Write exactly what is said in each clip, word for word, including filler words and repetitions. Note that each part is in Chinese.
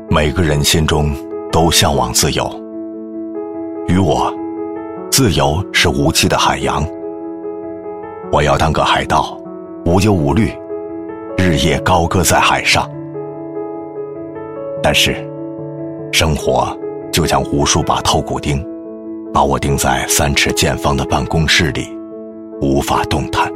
每个人心中都向往自由。于我，自由是无际的海洋。我要当个海盗，无忧无虑，日夜高歌在海上。但是，生活就像无数把透骨钉，把我钉在三尺见方的办公室里，无法动弹。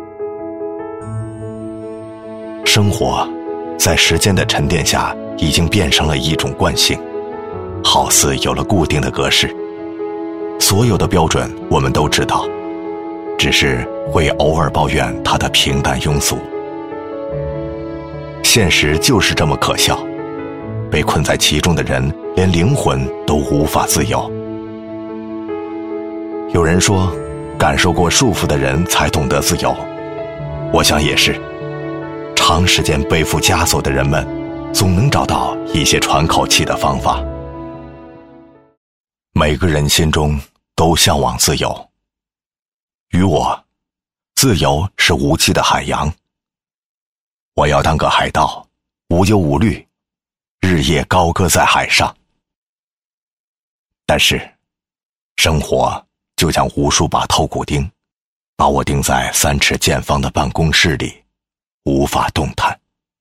生活在时间的沉淀下已经变成了一种惯性，好似有了固定的格式。所有的标准我们都知道，只是会偶尔抱怨它的平淡庸俗。现实就是这么可笑，被困在其中的人连灵魂都无法自由。有人说，感受过束缚的人才懂得自由，我想也是。长时间背负枷锁的人们，总能找到一些喘口气的方法。每个人心中都向往自由。于我，自由是无际的海洋。我要当个海盗，无忧无虑，日夜高歌在海上。但是，生活就像无数把透骨钉，把我钉在三尺见方的办公室里，无法动弹。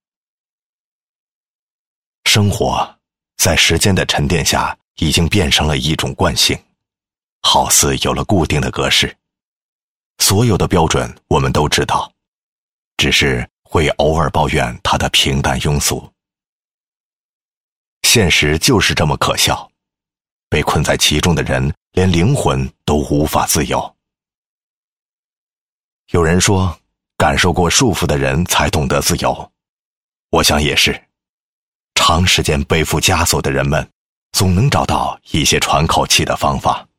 生活在时间的沉淀下已经变成了一种惯性，好似有了固定的格式。所有的标准我们都知道，只是会偶尔抱怨它的平淡庸俗。现实就是这么可笑，被困在其中的人连灵魂都无法自由。有人说，感受过束缚的人才懂得自由，我想也是。长时间背负枷锁的人们，总能找到一些喘口气的方法。